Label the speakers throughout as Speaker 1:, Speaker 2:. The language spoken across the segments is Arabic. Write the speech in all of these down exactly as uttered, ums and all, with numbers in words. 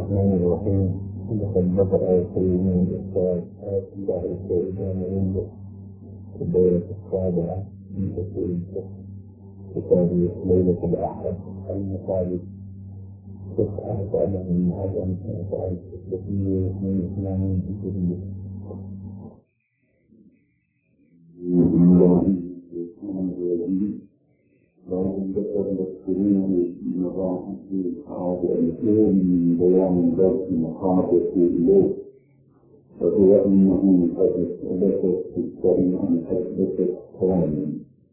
Speaker 1: الرحمن الرحيم. لقد بدأ يقيمون الأستاذ آية الله السيدان عنده في الدورة السابعة من تفسير الفقه وتاريخ ليلة الأحد المصادف تسعة تعلم من هذا المسائل التي من إسلام الجزرية. ومن ذكر السرور مضاعف هذا الكون من بيان الدرس المخاطر إليه، وهو أنه قد ثبتت في الشريعة حدثت كونا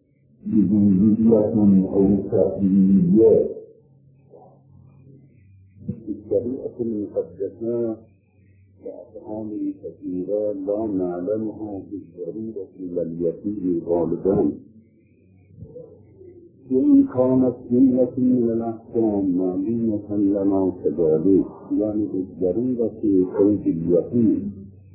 Speaker 1: بجزئية أو تأويليات. في الشريعة المقدسة لأفعال كثيرة لا نعلمها بالضرورة إلى اليقين غالبا، وإن كانت جملة من الأحكام معلومة لنا كذلك، يعني بالضرورة أو باليقين،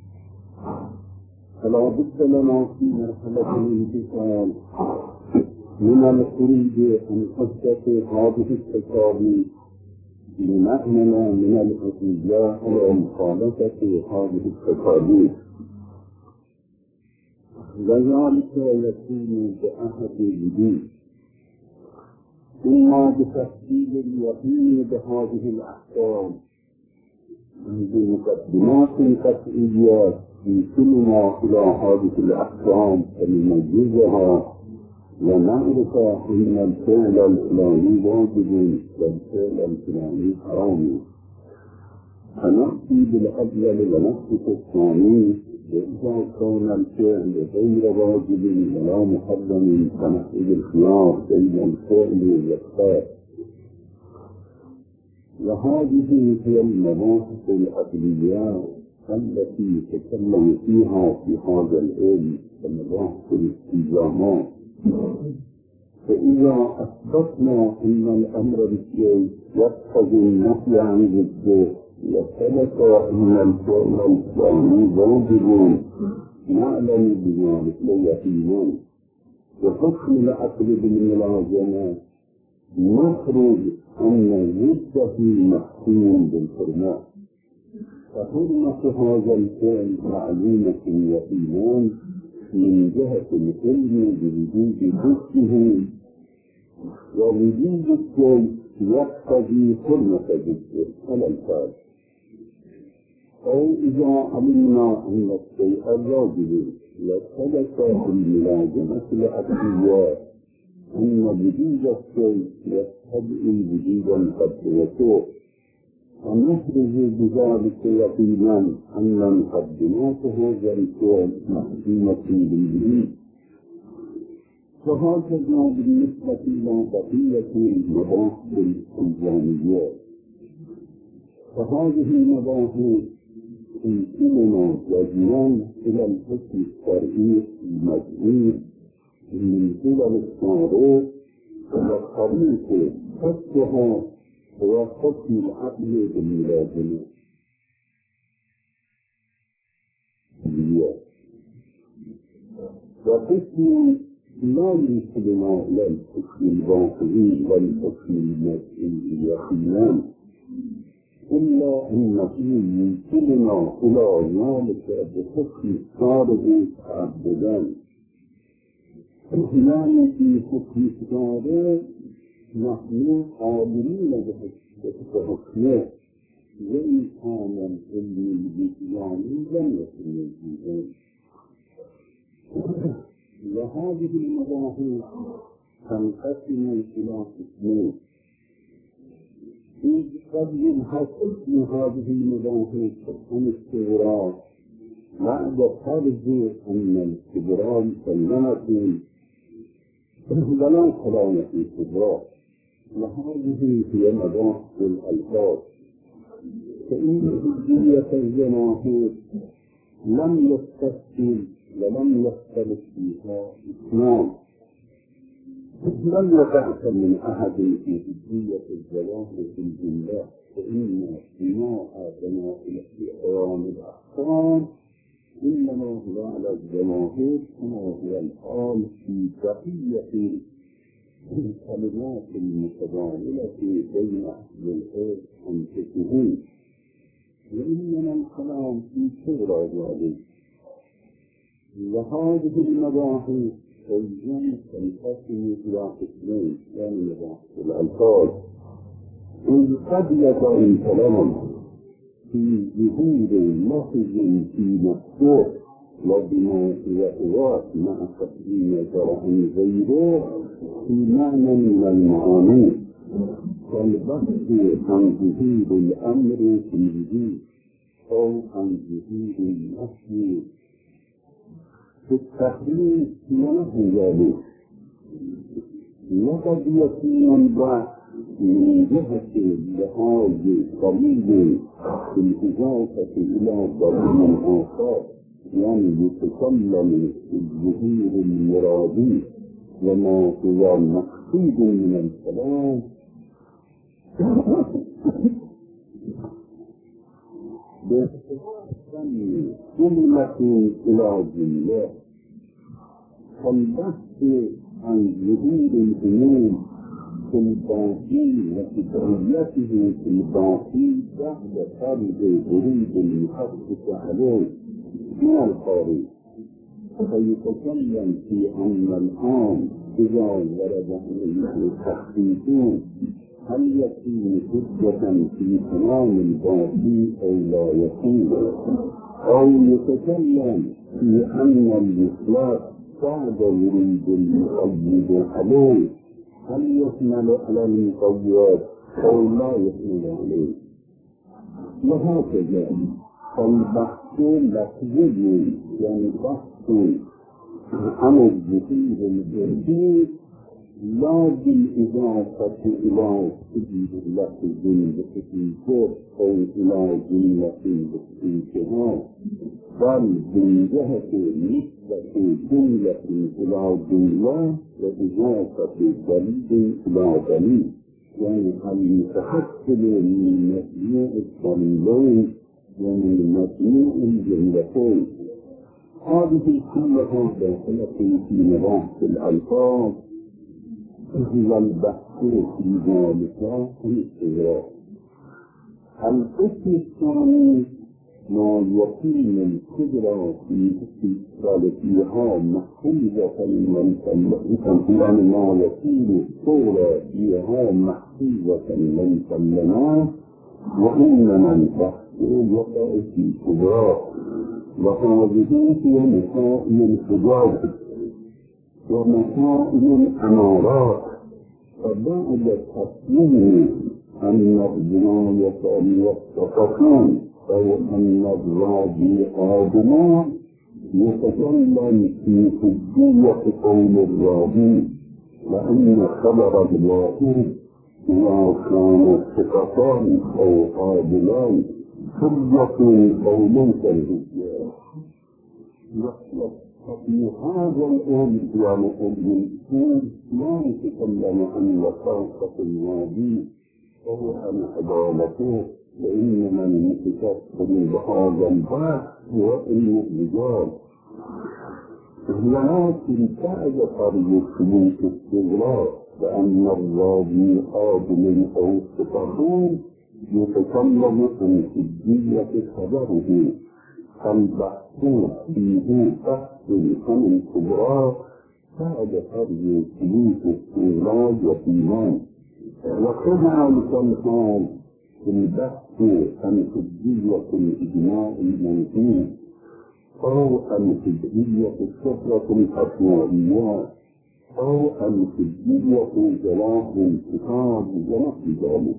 Speaker 1: فلا بد لنا في مرحلة الانتقال من الخروج عن قصة هذه التكاليف لنأمن من الاتجاه إلى مخالفة هذه التكاليف، وذلك يكون بأحد الوجوه: إما بتفصيل اليقين بهذه الأحكام بمقدمات قطعيات يوصلنا إلى هذه الأحكام فلنميزها ونعرف أن الفعل الفلاني واجب والفعل الفلاني حرام، فنأتي بالأفضل ونترك الثاني. وإذا كان الفعل غير واجب ولا محرم فنحل الخيار بين الفعل والترك. وهذه هي المباحث العقلية التي تكلم فيها في هذا العلم كمباحث الالتزامات. فإذا أثبتنا أن الأمر بالشيء يقتضي النهي عن ضده وثبت أن الفعل الفلاني واجب نعلم بذلك يقينا، وحكم العقل بالملازمة نخرج أن ضده محكوم بالحرمة، فحرمة هذا الفعل معلومة يقينا من جهة العلم بوجود ضده، ووجود الشيء يقتضي حرمة ضده على الفعل. أو إذا علمنا أن الشيء واجب وثبت في الملازمة العقلية أن وجود الشيء يقتضي وجودا قد وقوع، ونخرج بذلك يقينا أن مقدمات هذا الفعل محكومة بالوجود. فهكذا بالنسبة إلى بقية المباحث الإلزاميات، فهذه المباحث تنقلنا جزما إلى الحكم الشرعي المذكور من قبل الشارع، وطريق حكمها هو حكم العقل بالملازمة. وحكم لا يمكننا إلى الحكم الباطني والحكم المسئول يقينا، إلا أنه يمكننا إلى ذلك بحكم الشارع تعبدا. إحنا في حكم الشارع نحن عالمين بحكمه، وإن كان العلم بالإسلام لم يكن موجودا. وهذه المباحث تنقسم إلى قسمين: قد ينحصر في هذه المباحث عن الصغرى بعد فرض أن الكبرى مسلمة ولا كلام في الكبرى، وهذه هي مباحث الألفاظ. فإن حجية الجماهير لم يستفصل ولم يختلف فيها اثنان، لم يتأثر من أحد في حجية الجواهر في الجملة، فإن بناء بناء احترام الأحكام إنما هو على الجماهير كما هو الحال في بقية الكلمات المتبادلة بين أهل العلم أنفسهم. الكلام في صورة ذلك. وهذه المباحث تجمع تنقسم إلى قسمين، يعني مباحث الألفاظ. إذ قد يقع الكلام في ظهور لفظ في نفسه وبما يأوات مع تقديم شرع غيره في معنى من المعاني، كالبحث عن ظهور الأمر في الوجود أو عن ظهور النفي في التخليق ونحو ذلك. وقد يكون البحث من جهة لحاظ طويل في الإضافة إلى ضرب آخر، يعني يتكلم في الظهور المرادي وما هو مقصود من الكلام كلمة إلى جملة. فالبحث عن ظهور الأمور في الباطل وتدعيته في الباطل بعد فرض ظهور المحقق عليه من الخارج، فيتكلم في أن الآن إذا ورد عليه التحقيقون هل يكون حجة في كلام الباطل أو لا يكون، أو يتكلم في أن الإطلاق بعد ورود المقيد عليه هل يحمل على المقيد أو لا يحمل عليه، وهكذا. فالبحث لفظي، يعني بحث عن الظهور الجديد لا بالإضافة إلى لفظ بخصوصه أو إلى جملة بخصوصها، بل من جهة نسبة جملة إلى جملة وإضافة دليل إلى دليل، يعني المتحصل من مجموع الدليلين ومن مجموع الجملتين. هذه كلها داخلة في مباحث الألفاظ، هو البحث في ذلك الاستغراق. القسم الثاني ما يكون القدرة في استقبالها محفوظة لمن سلمها، يعني ما يكون الصورة فيها محفوظة لمن سلمها، وإنما البحث يقع في الإستغراق، وهو بذلك مسائل الحجاج ومسائل الأمارات. فبعد التصميم أن الجناية موثقة أو أن الراجي آدمان يتكلم في حجية قول الراجي، لأن خبر الواحد إذا كان ثقتان أو عادلان حجة أو ليس الحجة. ففي هذا الأمر يعني الإنسان لا يتكلم عن وثاقة الواجب وهو عن عدالته، وإنما المتكفل بهذا الباب هو علم الرجال. ولكن بعد فرض سلوك استغراق بأن الراجي عادل أو ثقة يتكلم عن حجية خبره، فالبحث فيه بحث عن الكبرى بعد فرض سلوك استغراق وإيمان. وكذلك الحال في البحث عن حجية الإجماع المنفي أو عن حجية الشهرة الأسمائية أو عن حجية جلاء الكتاب ونحو ذلك.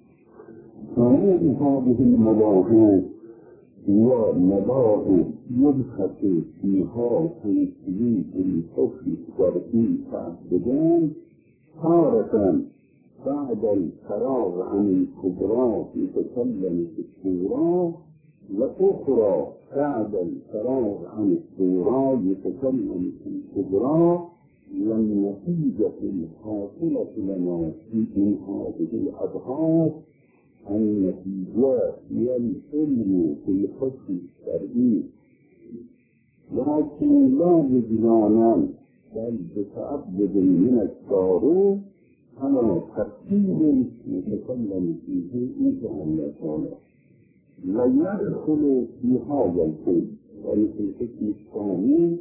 Speaker 1: هذه المباحث هي مباحث يبحث فيها في سلوك الحكم الشرعي تعبدان، تارة بعد الفراغ عن الكبرى يتكلم في الصورة، وأخرى بعد الفراغ عن الصورة يتكلم في الكبرى. والنتيجة الحاصلة لنا في هذه الأبحاث النتيجة هي العلم في الحكم الشرعي، لكن لا بجنانا بل بتعبد من الشارع على ترتيب يتكلم فيه إن شاء الله تعالى. لا يدخل في هذا الشيء، وفي الحكم الثاني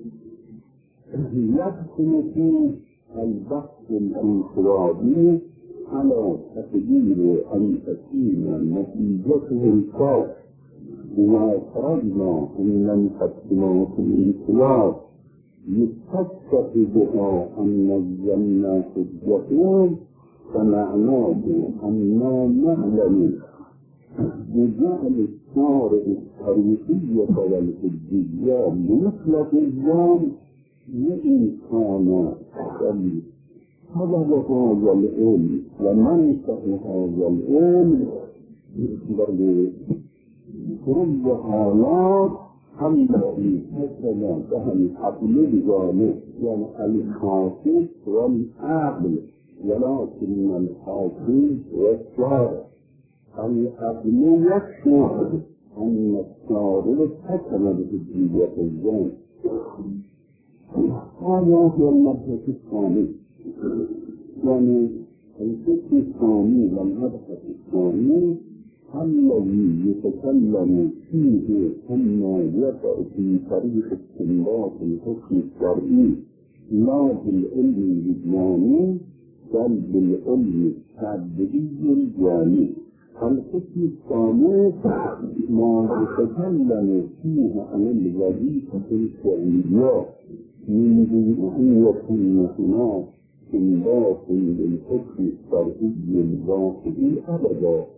Speaker 1: يدخل في البحث الانفرادي على تقدير أن تكون نتيجته الخاص بما فرضنا أن التقسيمات الانفراد يتفق بها أن الجنة حجة، فمعناه أننا نعلم بجعل الشارع التاريخية والحجية بمثل الجان لإنسان سليم. هذا هو هذا العلم، ومنشأ هذا العلم برضو رب حالات التي مثلا كهل حقل الجانب يعني الحافظ والعاقل، ولكن الحافظ والشارع العقل يشعر أن الشارع حكم بحجية الجان. هذا هو المبحث الثاني، يعني الفكر الثاني والمبحث الثاني الذي يتكلم فيه أما يقع في طريق استنباط الحكم الشرعي لا بالعلم الوجداني بل بالعلم التعبدي الجاني. الحكم الثاني ما يتكلم فيه عن الوظيفة الشرعية من ذرية هناك استنباط للحكم الشرعي الباطل أبدا.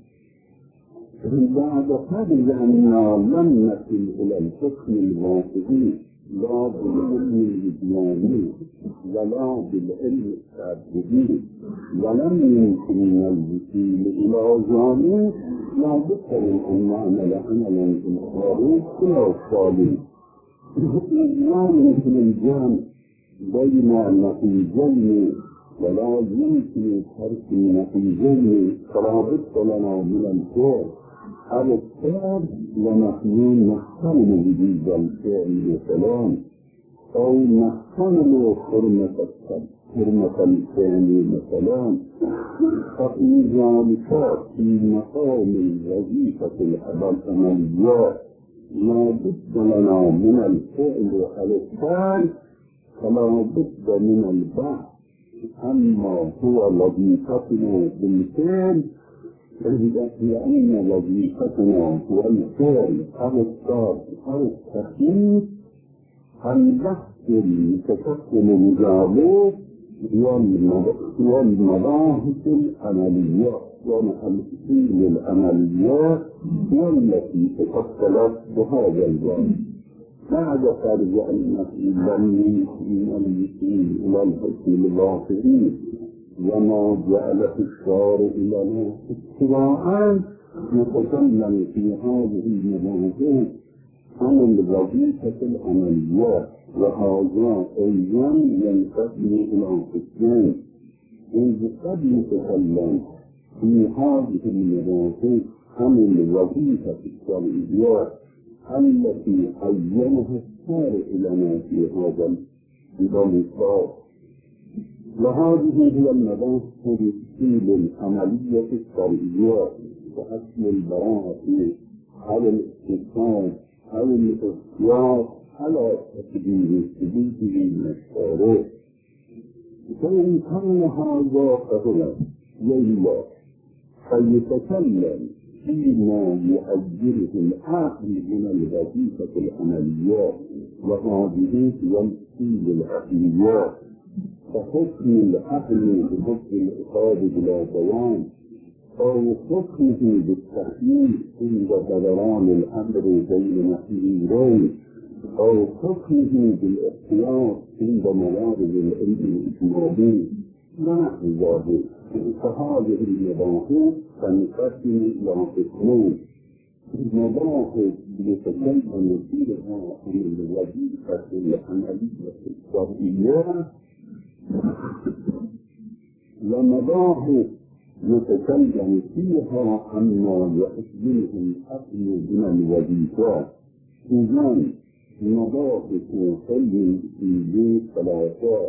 Speaker 1: بعد هذا أننا لم نصل إلى الحكم الباطل لا بالعلم الوجداني ولا بالعلم التعبدي، ولم يمكننا الوصول إلى ذلك، لا بد من أن نعمل عملا إنكاري إلى الصالح. لا يمكن الجمع بين نتيجين ولا يمكن ترك نتيجين، فلا بد لنا من الفعل. على الفعل ونحن نحتمل وجود الفعل بسلام، أو نحتمل حرمة حرمة الفعل بسلام. ففي ذلك في مقام الوظيفة العملية لا بد لنا من الفعل على الفعل، فلا بد من البحث أما هو وظيفتنا بالفعل، لأن وظيفتنا هو الفعل أو الصرف أو التخطيط. البحث المتشكل بذلك والمباحث العملية والتفصيل العمليات والتي تفصلت بهذا الجانب. بعد فرض أن لم يمكن إلى الحكم الباطل وما جعل في الشارع لنا اتباعا، نتكلم في هذه المباحث عن الوظيفة العملية، وهذا أيضا ينقسم إلى قسمين. إذ قد نتكلم في هذه المباحث عن الوظيفة الشرعية التي عينها الشارع لنا في هذا النصاب، وهذه هي المباحث تفصيل العملية الشرعية وأصل البراءة على الاقتصاد أو الاختيار على تقدير سبيله من الشارع. فإن كان هذا فهو يلا فيتكلم فيما يؤجره العقل من الوظيفة العملية، وهذه هي الأصول العقلية. فحكم العقل بحكم العقاب بلا بيان، أو حكمه بالتحليل عند دوران الأمر بين نحيين، أو حكمه بالاختيار عند موارد العلم الإجمالي مع ذلك. فهذه المباحث تنقسم إلى قسمين: مباحث يتكلم فيها عن الوظيفة العملية الشرعية، ومباحث يتكلم فيها عما يحصله العقل من الوظيفات. إذن مباحث حل في ثلاثة: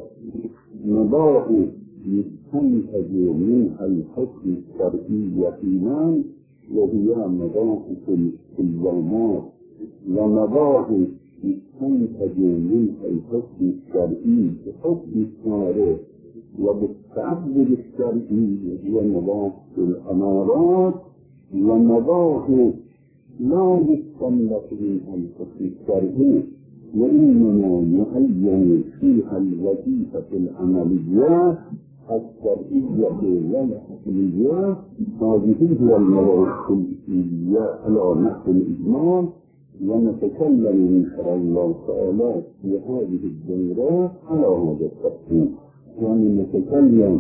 Speaker 1: مباحث يستنتج منها الحكم الشرعي يقينا، وهي مباحث الإلزامات ومباحث تنتج من الحكم الشرعي بحكم الشارع وبالتعبد الشرعي وهي مباحث الأمارات ومباحث لا يستملك منها الحكم الشرعي وإنما يعين فيها الوظيفة العمليات الشرعية والحكمية. هذه هي المباحث الإيجابية على نحو الإجمال، ونتكلم إن شاء الله تعالى في هذه الدورات على هذا التقسيم، يعني نتكلم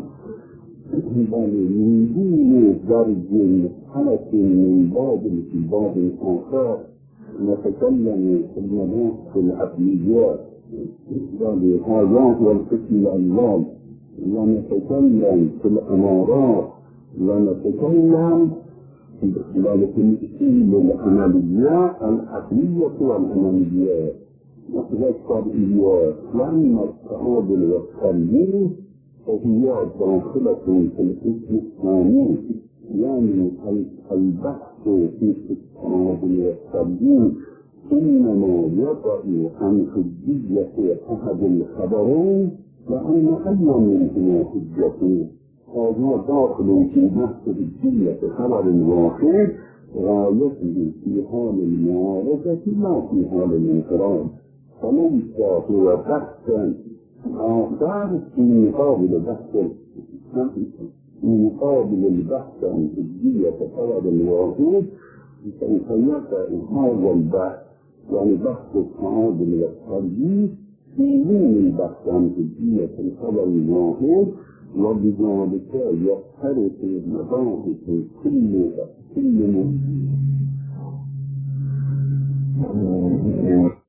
Speaker 1: من دون درج حلقة من باب في باب آخر، نتكلم في المباحث العقليات هذا هو القسم الأول، ونتكلم في الأمارات، ونتكلم في ذلك الأصول العملية العقلية والعمليات والشرعيات. وأما التعادل والتمييز فهي داخلة في القسم الثاني، يعني البحث في التعادل والتمييز إنما يضع عن حجية أحد الخبرين وأن أي منهما حجته. هذا داخل في بحث حجية خبر واحد غايته في حال المعارضة لا في حال الانفراد، فليس هو بحثا آخر في مقابل بحث في مقابل البحث عن حجية خبر واحد. سوف يقع هذا البحث يعني بحث التعادل والترجيح في دون البحث عن حجية الخبر الواحد، وبذلك يختلف المباحث كل كل